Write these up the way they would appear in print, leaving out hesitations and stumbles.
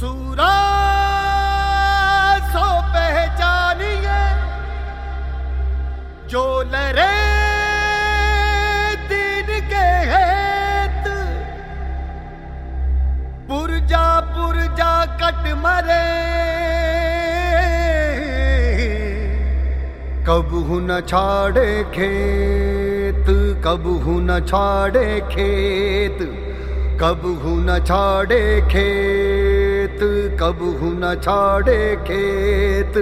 सूरा सो पहचानिए जो लरे दीन के हेत, पुरजा पुरजा कट मरे कबहू न छाड़े खेत, कबहू न छाड़े खेत, कबहू न छाड़े खेत, कबहू न छाड़े खेत।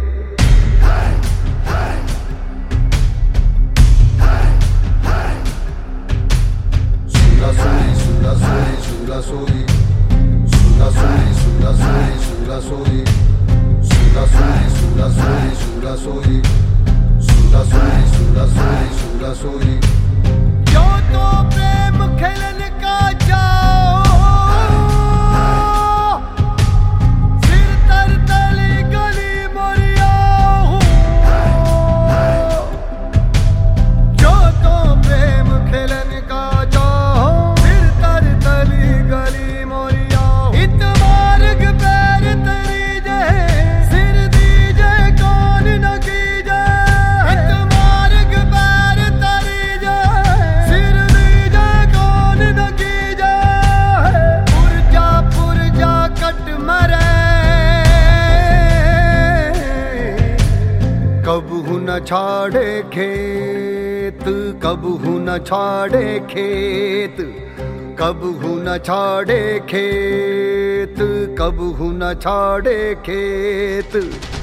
सूरा सोई सूरा सोई सूरा सोई सूरा सोई सूरा सोई सूरा सोई सूरा सोई सूरा सोई सूरा सोई सूरा सोई सूरा सोई सूरा सोई। जो तो प्रेम खेलन का जाओ, सिर तर तली गली मोरिया हूँ। जो तो प्रेम खेलन का जाओ, सिर तर तली गली मोरिया हूँ। इत मार्ग पैर तरी जय, सिर दीजे कौन न कीजे। इत मार्ग पैर तरी जय, सिर दीजे कौन न कीजे। पुरजा पुरजा कट मरे कबहू न छाड़े खेत, कबहू न छाड़े खेत, कबहू न छाड़े खेत, कबहू न छाड़े खेत।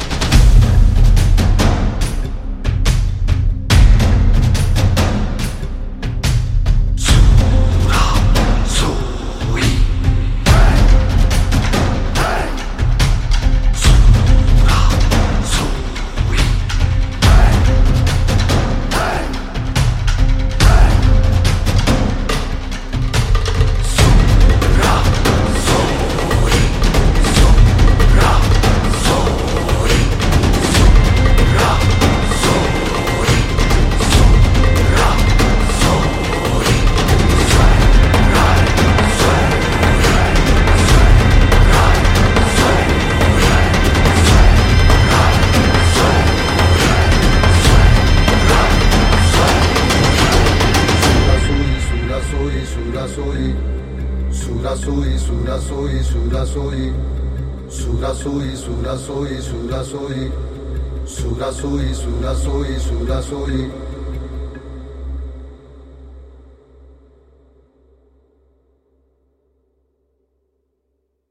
Sura soy, sura soy, sura soy, sura soy, sura soy, sura soy, sura soy, sura soy, sura soy.